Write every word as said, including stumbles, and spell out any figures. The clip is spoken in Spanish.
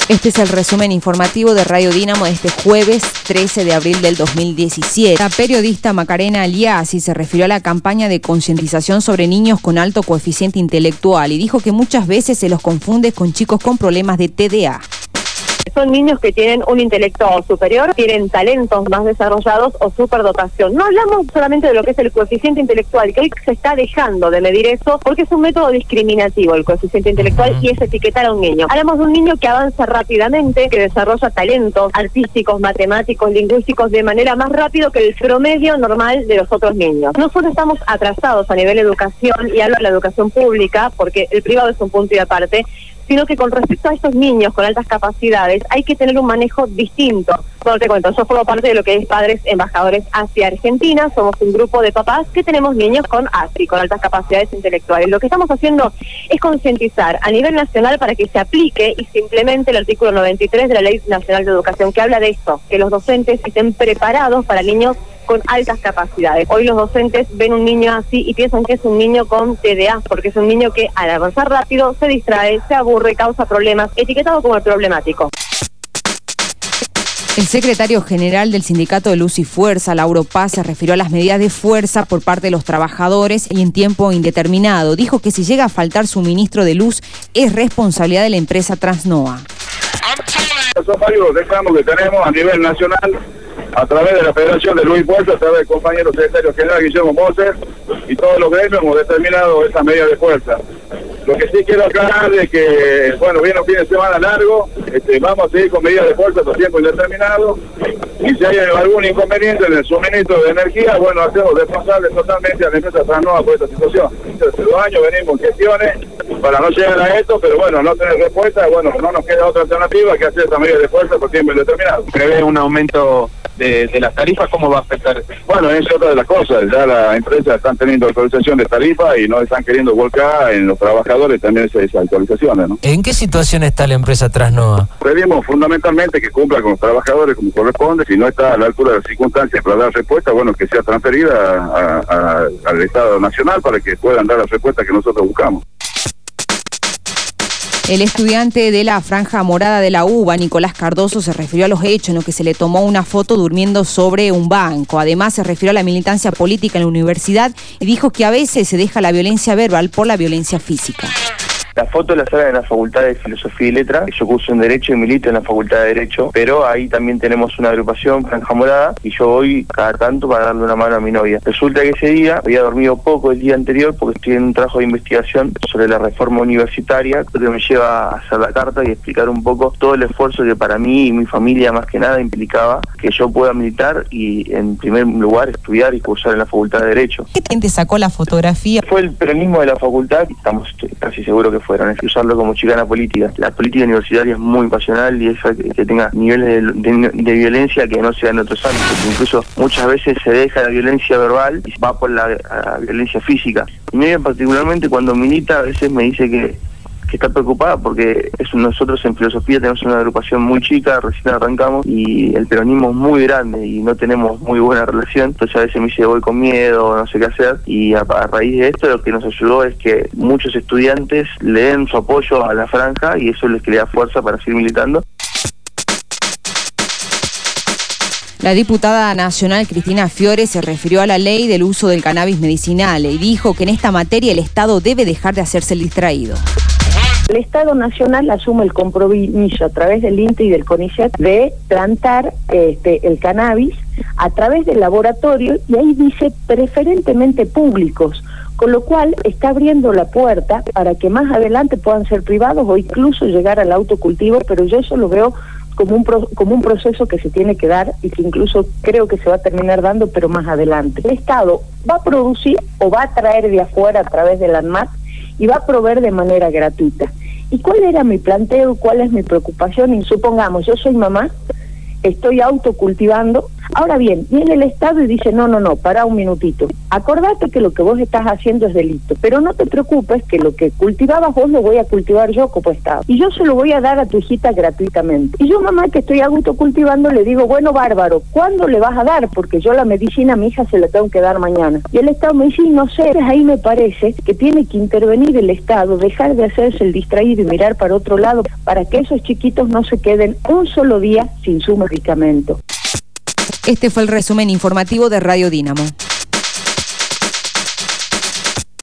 Este es el resumen informativo de Radio Dínamo de este jueves trece de abril del dos mil diecisiete. La periodista Macarena Aliasi se refirió a la campaña de concientización sobre niños con alto coeficiente intelectual y dijo que muchas veces se los confunde con chicos con problemas de T D A. Son niños que tienen un intelecto superior, tienen talentos más desarrollados o superdotación. No hablamos solamente de lo que es el coeficiente intelectual, que hoy se está dejando de medir eso porque es un método discriminativo el coeficiente intelectual y es etiquetar a un niño. Hablamos de un niño que avanza rápidamente, que desarrolla talentos artísticos, matemáticos, lingüísticos de manera más rápido que el promedio normal de los otros niños. No solo estamos atrasados a nivel de educación, y hablo de la educación pública porque el privado es un punto y aparte, sino que con respecto a estos niños con altas capacidades hay que tener un manejo distinto. Bueno, te cuento, yo formo parte de lo que es Padres Embajadores hacia Argentina, somos un grupo de papás que tenemos niños con A S I, con altas capacidades intelectuales. Lo que estamos haciendo es concientizar a nivel nacional para que se aplique y se implemente el artículo noventa y tres de la Ley Nacional de Educación, que habla de esto, que los docentes estén preparados para niños con altas capacidades. Hoy los docentes ven un niño así y piensan que es un niño con T D A, porque es un niño que al avanzar rápido se distrae, se aburre, causa problemas, etiquetado como el problemático. El secretario general del Sindicato de Luz y Fuerza, Lauro Paz, se refirió a las medidas de fuerza por parte de los trabajadores y en tiempo indeterminado. Dijo que si llega a faltar suministro de luz es responsabilidad de la empresa Transnoa. Son varios reclamos que tenemos a nivel nacional a través de la Federación de Luz y Fuerza, a través del compañero secretario general Guillermo Moser y todos los gremios hemos determinado esas medidas de fuerza. Lo que sí quiero aclarar es que, bueno, viene un fin de semana largo, este, vamos a seguir con medidas de fuerza por tiempo indeterminado, y si hay algún inconveniente en el suministro de energía, bueno, hacemos responsables totalmente a la empresa Transnoa por esta situación. Desde dos años venimos en gestiones para no llegar a esto, pero bueno, no tener respuesta, bueno, no nos queda otra alternativa que hacer esta medida de fuerza por tiempo indeterminado. ¿Prevé un aumento de, de las tarifas? ¿Cómo va a afectar? Bueno, es otra de las cosas, ya las empresas están teniendo actualización de tarifas y no están queriendo volcar en los trabajadores también esas actualizaciones, ¿no? ¿En qué situación está la empresa Transnoa? Pedimos fundamentalmente que cumpla con los trabajadores como corresponde, si no está a la altura de las circunstancias para dar respuesta, bueno, que sea transferida a, a, al Estado Nacional para que puedan dar la respuesta que nosotros buscamos. El estudiante de la Franja Morada de la UBA, Nicolás Cardoso, se refirió a los hechos en los que se le tomó una foto durmiendo sobre un banco. Además, se refirió a la militancia política en la universidad y dijo que a veces se deja la violencia verbal por la violencia física. La foto la sacan en la Facultad de Filosofía y Letras, yo curso en Derecho y milito en la Facultad de Derecho, pero ahí también tenemos una agrupación, Franja Morada, y yo voy cada tanto para darle una mano a mi novia. Resulta que ese día había dormido poco el día anterior porque estoy en un trabajo de investigación sobre la reforma universitaria, que me lleva a hacer la carta y explicar un poco todo el esfuerzo que para mí y mi familia más que nada implicaba que yo pueda militar y en primer lugar estudiar y cursar en la Facultad de Derecho. ¿Qué te sacó la fotografía? Fue el peronismo de la facultad, estamos casi seguros que fueron, es que usarlo como chicana política. La política universitaria es muy pasional y eso que, que tenga niveles de, de, de violencia que no sea en otros ámbitos. Incluso muchas veces se deja la violencia verbal y va por la, la violencia física. Y mi particularmente cuando milita a veces me dice que que está preocupada porque es, nosotros en filosofía tenemos una agrupación muy chica, recién arrancamos y el peronismo es muy grande y no tenemos muy buena relación, entonces a veces me dice voy con miedo, no sé qué hacer, y a, a raíz de esto lo que nos ayudó es que muchos estudiantes le den su apoyo a la franja y eso les crea fuerza para seguir militando. La diputada nacional Cristina Fiore se refirió a la ley del uso del cannabis medicinal y dijo que en esta materia el Estado debe dejar de hacerse el distraído. El Estado Nacional asume el compromiso a través del I N T E y del CONICET de plantar este, el cannabis a través del laboratorio y ahí dice preferentemente públicos, con lo cual está abriendo la puerta para que más adelante puedan ser privados o incluso llegar al autocultivo, pero yo eso lo veo como un pro, como un proceso que se tiene que dar y que incluso creo que se va a terminar dando, pero más adelante. El Estado va a producir o va a traer de afuera a través de la ANMAT y va a proveer de manera gratuita. ¿Y cuál era mi planteo? ¿Cuál es mi preocupación? Y supongamos, yo soy mamá, estoy autocultivando, Ahora bien, viene el Estado y dice, no, no, no, pará un minutito. Acordate que lo que vos estás haciendo es delito, pero no te preocupes que lo que cultivabas vos lo voy a cultivar yo como Estado. Y yo se lo voy a dar a tu hijita gratuitamente. Y yo, mamá, que estoy a gusto cultivando, le digo, bueno, bárbaro, ¿cuándo le vas a dar? Porque yo la medicina a mi hija se la tengo que dar mañana. Y el Estado me dice, no sé, ahí me parece que tiene que intervenir el Estado, dejar de hacerse el distraído y mirar para otro lado, para que esos chiquitos no se queden un solo día sin su medicamento. Este fue el resumen informativo de Radio Dínamo.